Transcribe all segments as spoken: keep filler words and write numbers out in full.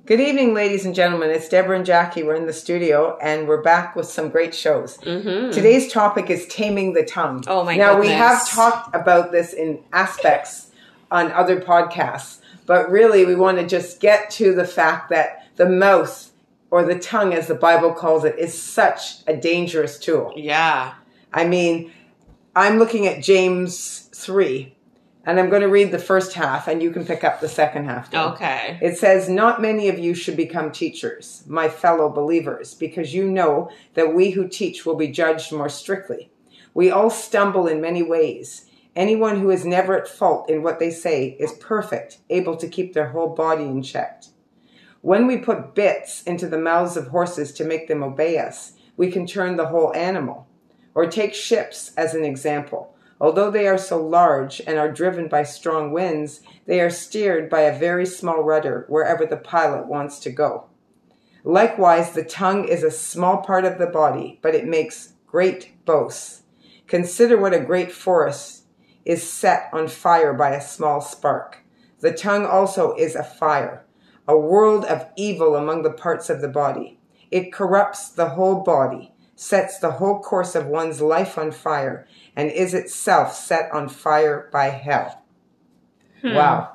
Good evening, ladies and gentlemen. It's Deborah and Jackie. We're in the studio, and we're back with some great shows. Mm-hmm. Today's topic is taming the tongue. Oh, my now, goodness. we have talked about this in aspects on other podcasts, but really we want to just get to the fact that the mouth, or the tongue as the Bible calls it, is such a dangerous tool. Yeah. I mean, I'm looking at James three. And I'm going to read the first half, and you can pick up the second half. Too. Okay. It says, "Not many of you should become teachers, my fellow believers, because you know that we who teach will be judged more strictly. We all stumble in many ways. Anyone who is never at fault in what they say is perfect, able to keep their whole body in check. When we put bits into the mouths of horses to make them obey us, we can turn the whole animal. Or take ships as an example. Although they are so large and are driven by strong winds, they are steered by a very small rudder wherever the pilot wants to go. Likewise, the tongue is a small part of the body, but it makes great boasts. Consider what a great forest is set on fire by a small spark. The tongue also is a fire, a world of evil among the parts of the body. It corrupts the whole body, sets the whole course of one's life on fire, and is itself set on fire by hell." Hmm. Wow.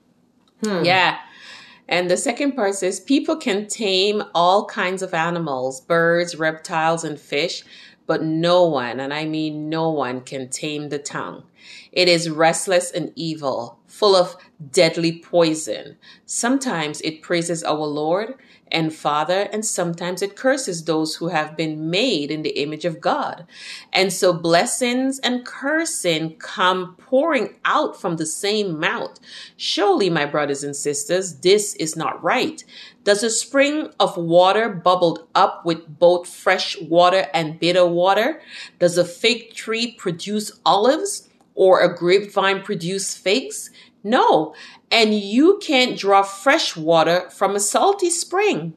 Hmm. Yeah. And the second part says, people can tame all kinds of animals, birds, reptiles, and fish, but no one, and I mean no one, can tame the tongue. It is restless and evil, full of deadly poison. Sometimes it praises our Lord and Father, and sometimes it curses those who have been made in the image of God. And so blessings and cursing come pouring out from the same mouth. Surely, my brothers and sisters, this is not right. Does a spring of water bubbled up with both fresh water and bitter water? Does a fig tree produce olives, or a grapevine produce figs? No, and you can't draw fresh water from a salty spring.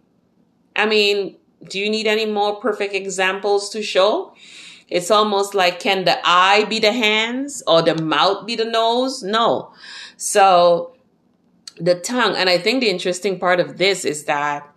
I mean, do you need any more perfect examples to show? It's almost like, can the eye be the hands or the mouth be the nose? No. So the tongue, and I think the interesting part of this is that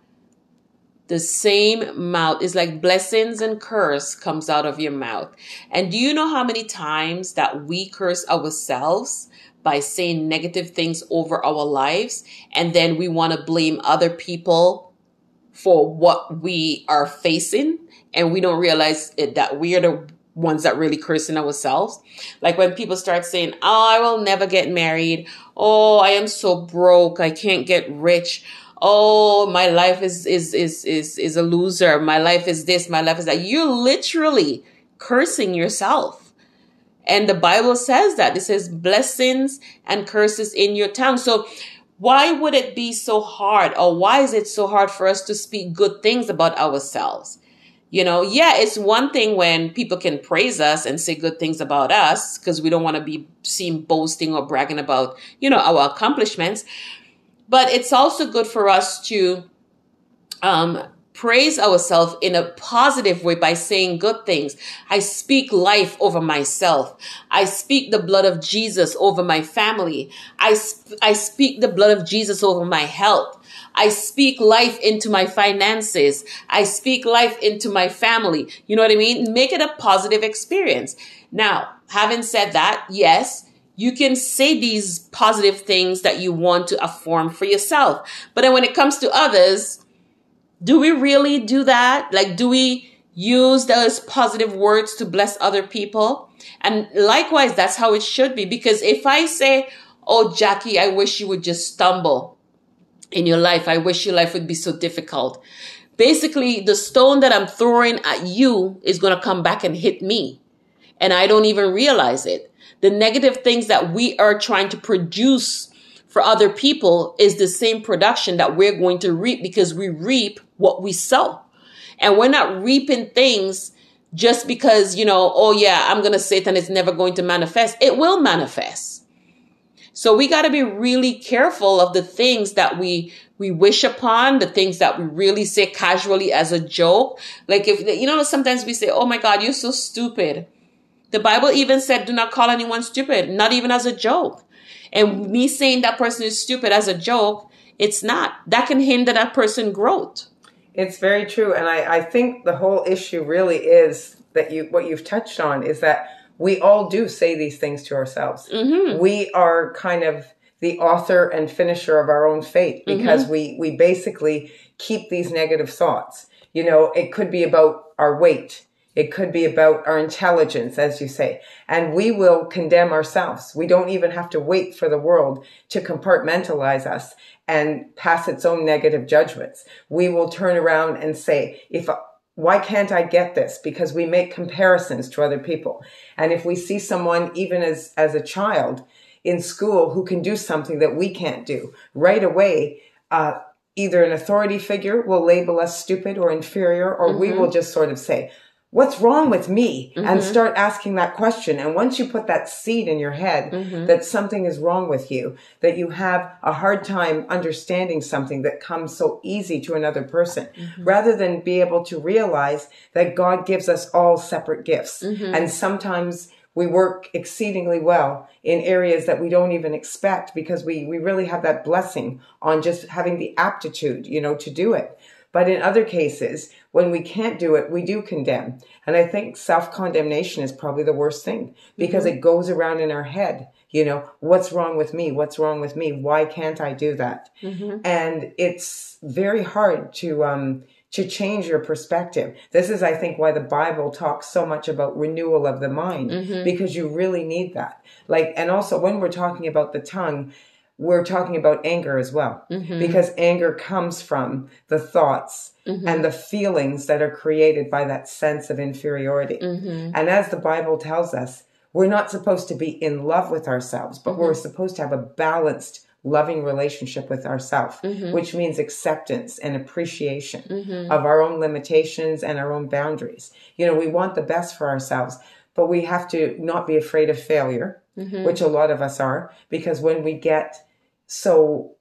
the same mouth is like blessings and curse comes out of your mouth. And do you know how many times that we curse ourselves by saying negative things over our lives, and then we want to blame other people for what we are facing, and we don't realize it, that we are the ones that really cursing ourselves? Like when people start saying, "Oh, I will never get married. Oh, I am so broke. I can't get rich. Oh, my life is is is is is a loser. My life is this. My life is that." You're literally cursing yourself. And the Bible says that. It says blessings and curses in your tongue. So why would it be so hard, or why is it so hard for us to speak good things about ourselves? You know, yeah, it's one thing when people can praise us and say good things about us, because we don't want to be seen boasting or bragging about, you know, our accomplishments. But it's also good for us to um, praise ourselves in a positive way by saying good things. I speak life over myself. I speak the blood of Jesus over my family. I, sp- I speak the blood of Jesus over my health. I speak life into my finances. I speak life into my family. You know what I mean? Make it a positive experience. Now, having said that, yes, you can say these positive things that you want to affirm for yourself. But then when it comes to others, do we really do that? Like, do we use those positive words to bless other people? And likewise, that's how it should be. Because if I say, "Oh, Jackie, I wish you would just stumble in your life. I wish your life would be so difficult." Basically, the stone that I'm throwing at you is going to come back and hit me. And I don't even realize it. The negative things that we are trying to produce for other people is the same production that we're going to reap, because we reap what we sow. And we're not reaping things just because, you know, "Oh yeah, I'm going to say it and it's never going to manifest." It will manifest. So we got to be really careful of the things that we, we wish upon, the things that we really say casually as a joke. Like, if, you know, sometimes we say, "Oh my God, you're so stupid." The Bible even said, do not call anyone stupid, not even as a joke. And me saying that person is stupid as a joke It's not. That can hinder that person's growth. It's very true. And I, I think the whole issue really is that you, what you've touched on is that we all do say these things to ourselves. Mm-hmm. We are kind of the author and finisher of our own fate because mm-hmm. we, we basically keep these negative thoughts. You know, it could be about our weight. It could be about our intelligence, as you say, and we will condemn ourselves. We don't even have to wait for the world to compartmentalize us and pass its own negative judgments. We will turn around and say, if why can't I get this? Because we make comparisons to other people. And if we see someone, even as, as a child in school, who can do something that we can't do, right away, uh, either an authority figure will label us stupid or inferior, or mm-hmm. we will just sort of say, what's wrong with me? Mm-hmm. And start asking that question. And once you put that seed in your head mm-hmm. that something is wrong with you, that you have a hard time understanding something that comes so easy to another person, mm-hmm. rather than be able to realize that God gives us all separate gifts. Mm-hmm. And sometimes we work exceedingly well in areas that we don't even expect because we, we really have that blessing on just having the aptitude, you know, to do it. But in other cases, when we can't do it, we do condemn. And I think self-condemnation is probably the worst thing because mm-hmm. it goes around in our head. You know, what's wrong with me? What's wrong with me? Why can't I do that? Mm-hmm. And it's very hard to, um, to change your perspective. This is, I think, why the Bible talks so much about renewal of the mind, mm-hmm. because you really need that. Like, and also when we're talking about the tongue, we're talking about anger as well, mm-hmm. because anger comes from the thoughts mm-hmm. and the feelings that are created by that sense of inferiority. Mm-hmm. And as the Bible tells us, we're not supposed to be in love with ourselves, but mm-hmm. we're supposed to have a balanced, loving relationship with ourselves, mm-hmm. which means acceptance and appreciation mm-hmm. of our own limitations and our own boundaries. You know, we want the best for ourselves, but we have to not be afraid of failure, mm-hmm. which a lot of us are, because when we get so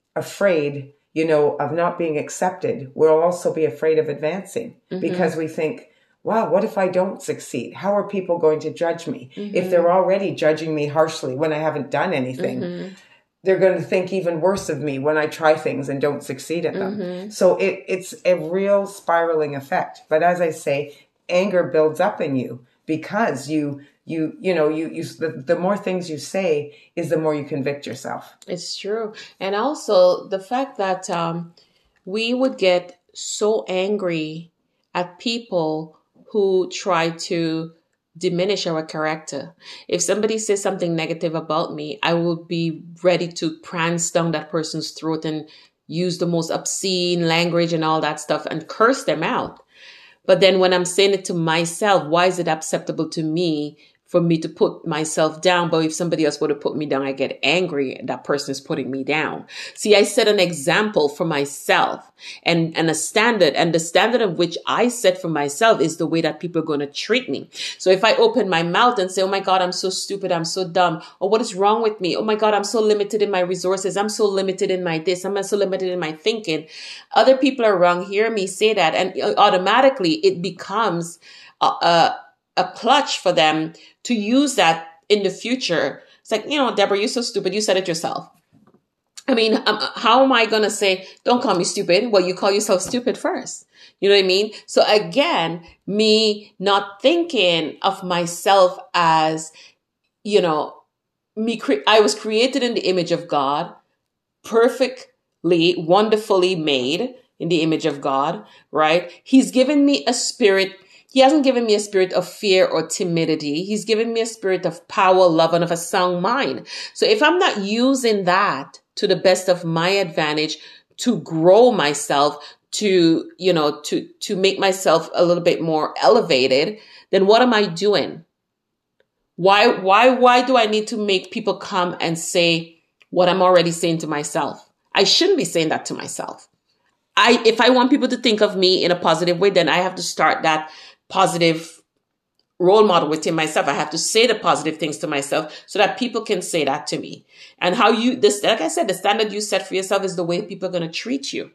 afraid, you know, of not being accepted, we'll also be afraid of advancing mm-hmm. because we think, wow, what if I don't succeed? How are people going to judge me? Mm-hmm. If they're already judging me harshly when I haven't done anything, mm-hmm. they're going to think even worse of me when I try things and don't succeed at them. Mm-hmm. So it, it's a real spiraling effect. But as I say, anger builds up in you because you You, you know, you, you, the, the more things you say is the more you convict yourself. It's true. And also the fact that um, we would get so angry at people who try to diminish our character. If somebody says something negative about me, I will be ready to prance down that person's throat and use the most obscene language and all that stuff and curse them out. But then when I'm saying it to myself, why is it acceptable to me for me to put myself down? But if somebody else were to put me down, I get angry. That person is putting me down. See, I set an example for myself and, and a standard, and the standard of which I set for myself is the way that people are going to treat me. So if I open my mouth and say, oh my God, I'm so stupid, I'm so dumb, or what is wrong with me? Oh my God, I'm so limited in my resources. I'm so limited in my this. I'm so limited in my thinking. Other people around hear me say that, and automatically it becomes a, a a clutch for them to use that in the future. It's like, you know, Deborah, you're so stupid. You said it yourself. I mean, um, how am I going to say, don't call me stupid? Well, you call yourself stupid first. You know what I mean? So again, me not thinking of myself as, you know, me, cre- I was created in the image of God, perfectly, wonderfully made in the image of God, right? He's given me a spirit. He hasn't given me a spirit of fear or timidity. He's given me a spirit of power, love, and of a sound mind. So if I'm not using that to the best of my advantage to grow myself, to, you know, to, to make myself a little bit more elevated, then what am I doing? Why, why, why do I need to make people come and say what I'm already saying to myself? I shouldn't be saying that to myself. I, if I want people to think of me in a positive way, then I have to start that positive role model within myself. I have to say the positive things to myself so that people can say that to me. And how you, this, like I said, the standard you set for yourself is the way people are going to treat you.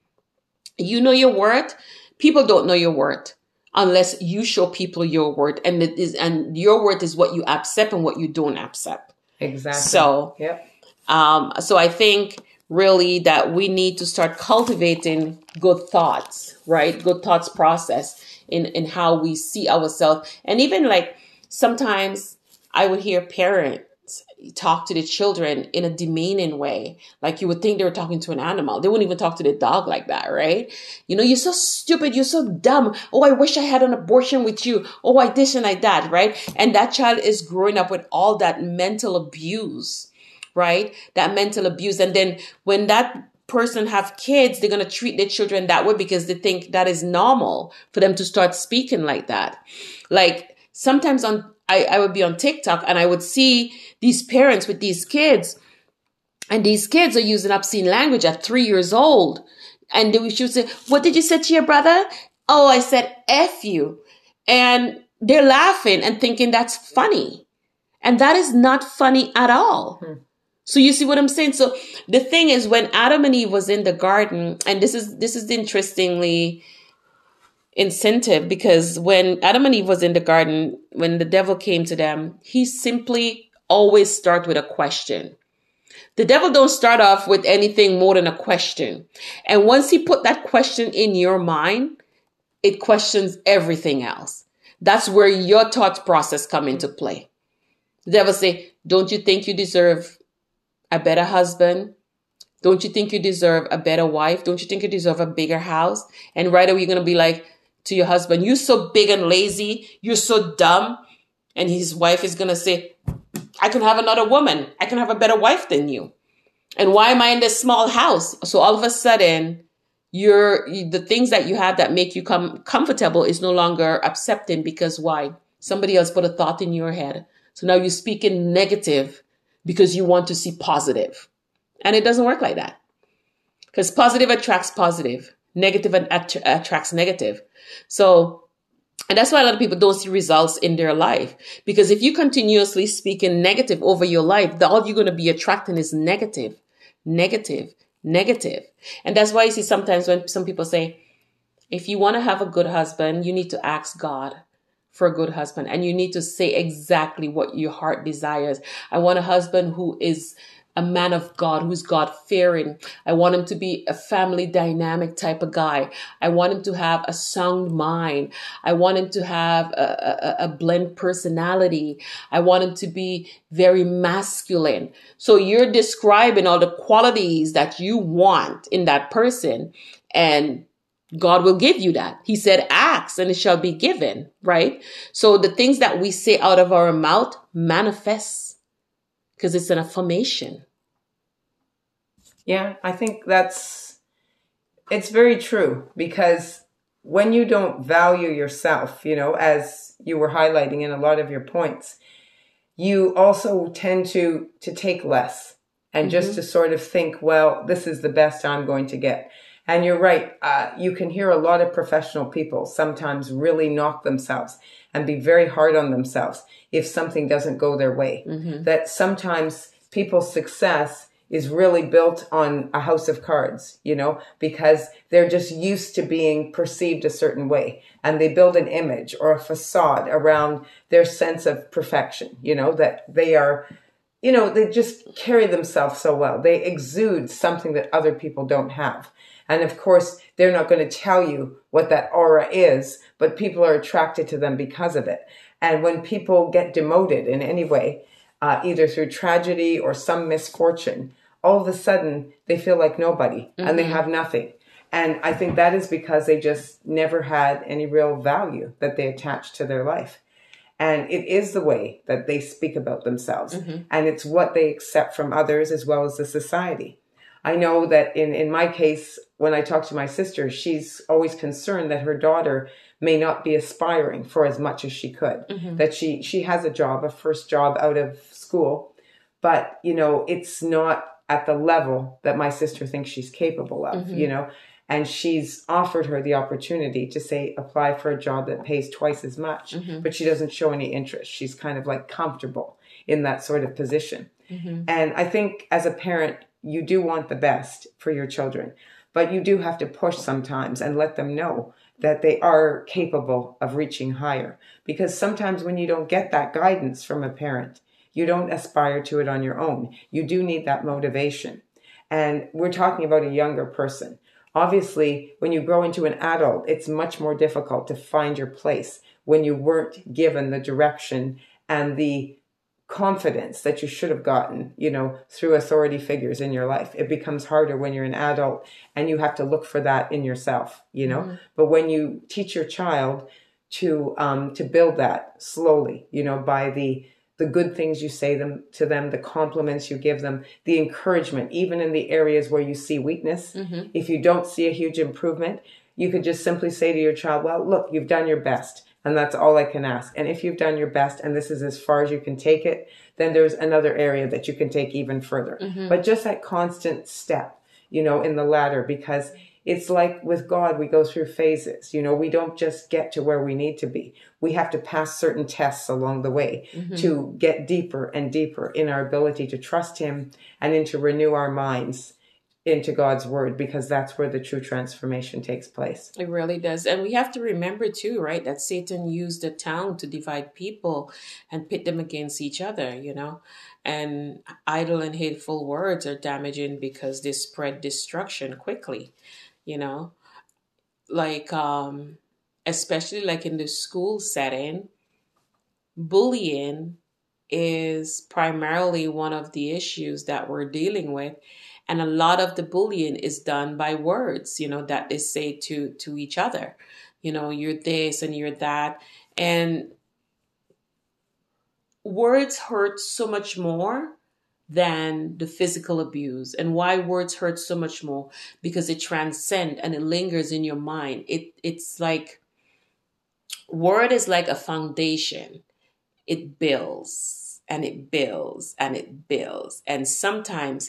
You know your worth. People don't know your worth unless you show people your worth. And it is, and your worth is what you accept and what you don't accept. Exactly. So, yep. um, so I think really that we need to start cultivating good thoughts, right? Good thoughts process in, in how we see ourselves. And even like sometimes I would hear parents talk to the children in a demeaning way. Like you would think they were talking to an animal. They wouldn't even talk to the dog like that, right? You know, you're so stupid. You're so dumb. Oh, I wish I had an abortion with you. Oh, I this and like that, right? And that child is growing up with all that mental abuse, right? That mental abuse. And then when that person have kids, they're going to treat their children that way because they think that is normal for them to start speaking like that. Like sometimes on I, I would be on TikTok and I would see these parents with these kids, and these kids are using obscene language at three years old. And they would say, what did you say to your brother? Oh, I said, F you. And they're laughing and thinking that's funny. And that is not funny at all. Hmm. So you see what I'm saying? So the thing is, when Adam and Eve was in the garden, and this is, this is interestingly incentive, because when Adam and Eve was in the garden, when the devil came to them, he simply always start with a question. The devil don't start off with anything more than a question. And once he put that question in your mind, it questions everything else. That's where your thought process come into play. The devil say, don't you think you deserve a better husband? Don't you think you deserve a better wife? Don't you think you deserve a bigger house? And right away, you're going to be like, to your husband, you're so big and lazy, you're so dumb. And his wife is going to say, I can have another woman. I can have a better wife than you. And why am I in this small house? So all of a sudden, you're, the things that you have that make you come comfortable is no longer accepting, because why? Somebody else put a thought in your head. So now you speak in negative because you want to see positive. And it doesn't work like that. Because positive attracts positive. Negative att- attracts negative. So, and that's why a lot of people don't see results in their life. Because if you continuously speak in negative over your life, all you're going to be attracting is negative, negative, negative. And that's why you see sometimes when some people say, if you want to have a good husband, you need to ask God for a good husband. And you need to say exactly what your heart desires. I want a husband who is a man of God, who's God-fearing. I want him to be a family dynamic type of guy. I want him to have a sound mind. I want him to have a, a, a blend personality. I want him to be very masculine. So you're describing all the qualities that you want in that person, and God will give you that. He said, ask and it shall be given, right? So the things that we say out of our mouth manifests, because it's an affirmation. Yeah, I think that's, it's very true, because when you don't value yourself, you know, as you were highlighting in a lot of your points, you also tend to, to take less and mm-hmm. just to sort of think, well, this is the best I'm going to get. And you're right. Uh, you can hear a lot of professional people sometimes really knock themselves and be very hard on themselves if something doesn't go their way. Mm-hmm. That sometimes people's success is really built on a house of cards, you know, because they're just used to being perceived a certain way. And they build an image or a facade around their sense of perfection, you know, that they are, you know, they just carry themselves so well. They exude something that other people don't have. And of course, they're not going to tell you what that aura is, but people are attracted to them because of it. And when people get demoted in any way, uh, either through tragedy or some misfortune, all of a sudden they feel like nobody mm-hmm. and they have nothing. And I think that is because they just never had any real value that they attached to their life. And it is the way that they speak about themselves. Mm-hmm. And it's what they accept from others as well as the society. I know that in, in my case, when I talk to my sister, she's always concerned that her daughter may not be aspiring for as much as she could. Mm-hmm. That she, she has a job, a first job out of school, but, you know, it's not at the level that my sister thinks she's capable of, mm-hmm. you know, and she's offered her the opportunity to say, apply for a job that pays twice as much, mm-hmm. but she doesn't show any interest. She's kind of like comfortable in that sort of position. Mm-hmm. And I think as a parent, you do want the best for your children, but you do have to push sometimes and let them know that they are capable of reaching higher. Because sometimes when you don't get that guidance from a parent, you don't aspire to it on your own. You do need that motivation. And we're talking about a younger person. Obviously, when you grow into an adult, it's much more difficult to find your place when you weren't given the direction and the confidence that you should have gotten, you know, through authority figures in your life. It becomes harder when you're an adult and you have to look for that in yourself, you know. Mm-hmm. But when you teach your child to um, to build that slowly, you know, by the the good things you say them to them, the compliments you give them, the encouragement, even in the areas where you see weakness. Mm-hmm. If you don't see a huge improvement, you could just simply say to your child, well, look, you've done your best. And that's all I can ask. And if you've done your best and this is as far as you can take it, then there's another area that you can take even further. Mm-hmm. But just that constant step, you know, in the ladder, because it's like with God, we go through phases. You know, we don't just get to where we need to be. We have to pass certain tests along the way mm-hmm. to get deeper and deeper in our ability to trust him and in to renew our minds into God's word, because that's where the true transformation takes place. It really does. And we have to remember too, right, that Satan used the tongue to divide people and pit them against each other, you know, and idle and hateful words are damaging because they spread destruction quickly, you know, like, um, especially like in the school setting, bullying is primarily one of the issues that we're dealing with. And a lot of the bullying is done by words, you know, that they say to, to each other. You know, you're this and you're that. And words hurt so much more than the physical abuse. And why words hurt so much more? Because it transcends and it lingers in your mind. It It's like, word is like a foundation. It builds and it builds and it builds. And sometimes,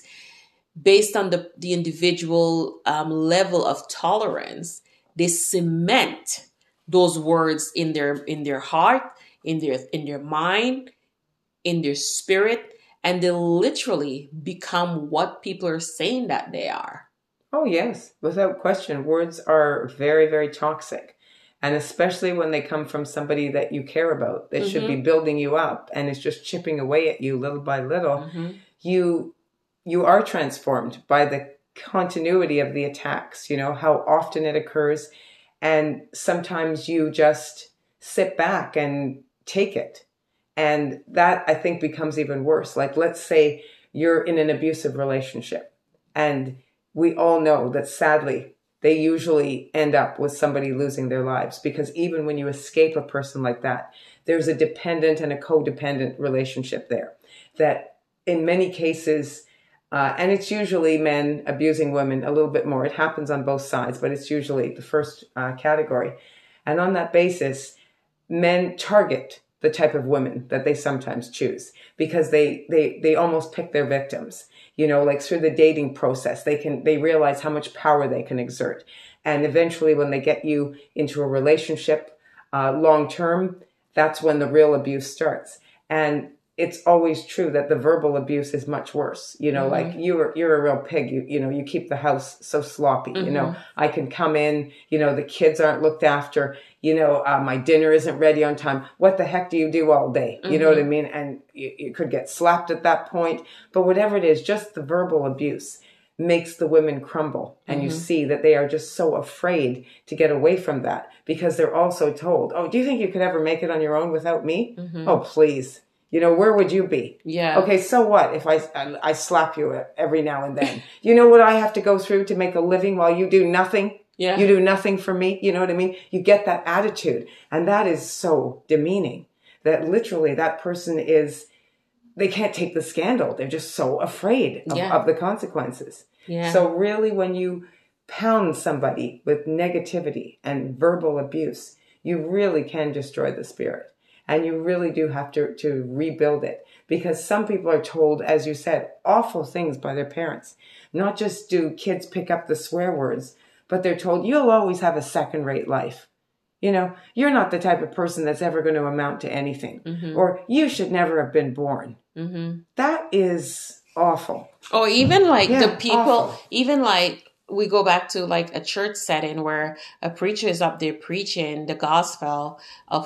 based on the, the individual um, level of tolerance, they cement those words in their in their heart, in their in their mind, in their spirit, and they literally become what people are saying that they are. Oh, yes, without question. Words are very, very toxic. And especially when they come from somebody that you care about, that mm-hmm. should be building you up and is just chipping away at you little by little, mm-hmm. you... you are transformed by the continuity of the attacks, you know, how often it occurs. And sometimes you just sit back and take it. And that, I think, becomes even worse. Like, let's say you're in an abusive relationship. And we all know that, sadly, they usually end up with somebody losing their lives. Because even when you escape a person like that, there's a dependent and a codependent relationship there. That in many cases... Uh, and it's usually men abusing women a little bit more. It happens on both sides, but it's usually the first uh, category. And on that basis, men target the type of women that they sometimes choose because they, they, they almost pick their victims. You know, like through the dating process, they can, they realize how much power they can exert. And eventually when they get you into a relationship uh, long term, that's when the real abuse starts. And it's always true that the verbal abuse is much worse. You know, mm-hmm. like you're, you're a real pig. You, you know, you keep the house so sloppy, mm-hmm. you know, I can come in, you know, the kids aren't looked after, you know, uh, my dinner isn't ready on time. What the heck do you do all day? You mm-hmm. know what I mean? And you, you could get slapped at that point, but whatever it is, just the verbal abuse makes the women crumble. And mm-hmm. you see that they are just so afraid to get away from that because they're also told, oh, do you think you could ever make it on your own without me? Mm-hmm. Oh, please. You know, where would you be? Yeah. Okay, so what if I, I, I slap you every now and then? You know what I have to go through to make a living while you do nothing? Yeah. You do nothing for me? You know what I mean? You get that attitude. And that is so demeaning that literally that person is, they can't take the scandal. They're just so afraid of, yeah. of the consequences. Yeah. So really when you pound somebody with negativity and verbal abuse, you really can destroy the spirit. And you really do have to, to rebuild it because some people are told, as you said, awful things by their parents. Not just do kids pick up the swear words, but they're told, you'll always have a second-rate life. You know, you're not the type of person that's ever going to amount to anything. Mm-hmm. Or you should never have been born. Mm-hmm. That is awful. Or even like yeah, the people, awful. even like, we go back to like a church setting where a preacher is up there preaching the gospel of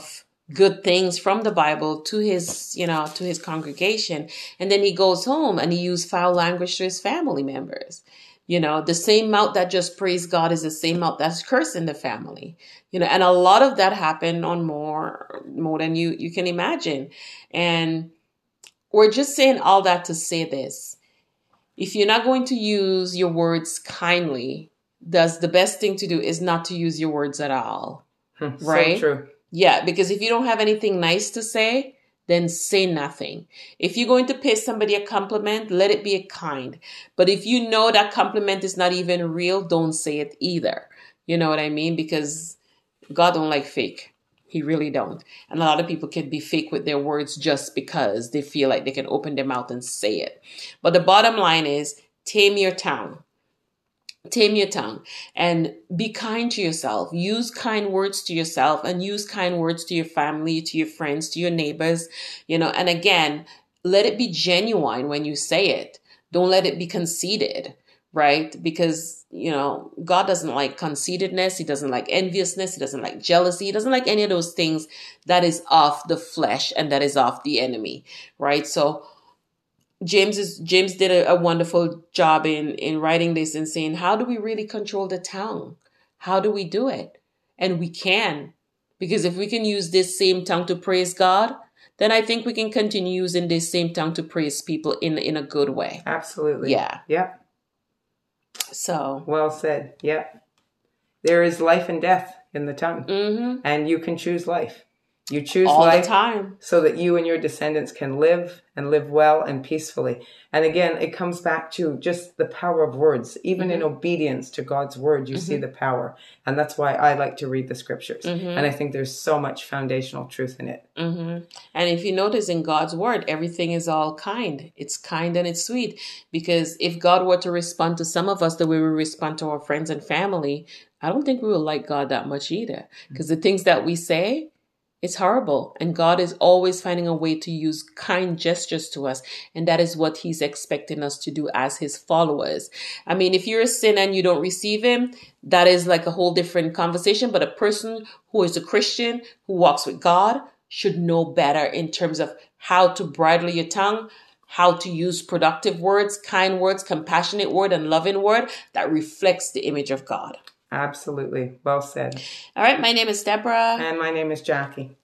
good things from the Bible to his, you know, to his congregation. And then he goes home and he used foul language to his family members. You know, the same mouth that just praised God is the same mouth that's cursing the family. You know, and a lot of that happened on more, more than you, you can imagine. And we're just saying all that to say this. If you're not going to use your words kindly, that's the best thing to do is not to use your words at all. Right? So true. Yeah, because if you don't have anything nice to say, then say nothing. If you're going to pay somebody a compliment, let it be a kind. But if you know that compliment is not even real, don't say it either. You know what I mean? Because God don't like fake. He really don't. And a lot of people can be fake with their words just because they feel like they can open their mouth and say it. But the bottom line is, tame your tongue. Tame your tongue and be kind to yourself. Use kind words to yourself and use kind words to your family, to your friends, to your neighbors, you know, and again, let it be genuine when you say it. Don't let it be conceited, right? Because, you know, God doesn't like conceitedness. He doesn't like enviousness. He doesn't like jealousy. He doesn't like any of those things that is of the flesh and that is of the enemy, right? So James is James did a, a wonderful job in, in writing this and saying, how do we really control the tongue? How do we do it? And we can, because if we can use this same tongue to praise God, then I think we can continue using this same tongue to praise people in, in a good way. Absolutely. Yeah. Yeah. So. Well said. Yeah. There is life and death in the tongue. Mm-hmm. And you can choose life. You choose all life the time so that you and your descendants can live and live well and peacefully. And again, it comes back to just the power of words. Even mm-hmm. in obedience to God's word, you mm-hmm. see the power. And that's why I like to read the scriptures. Mm-hmm. And I think there's so much foundational truth in it. Mm-hmm. And if you notice in God's word, everything is all kind. It's kind and it's sweet. Because if God were to respond to some of us the way we respond to our friends and family, I don't think we will like God that much either. Because the things that we say, it's horrible. And God is always finding a way to use kind gestures to us. And that is what he's expecting us to do as his followers. I mean, if you're a sinner and you don't receive him, that is like a whole different conversation. But a person who is a Christian, who walks with God, should know better in terms of how to bridle your tongue, how to use productive words, kind words, compassionate word, and loving word that reflects the image of God. Absolutely. Well said. All right. My name is Deborah. And my name is Jackie.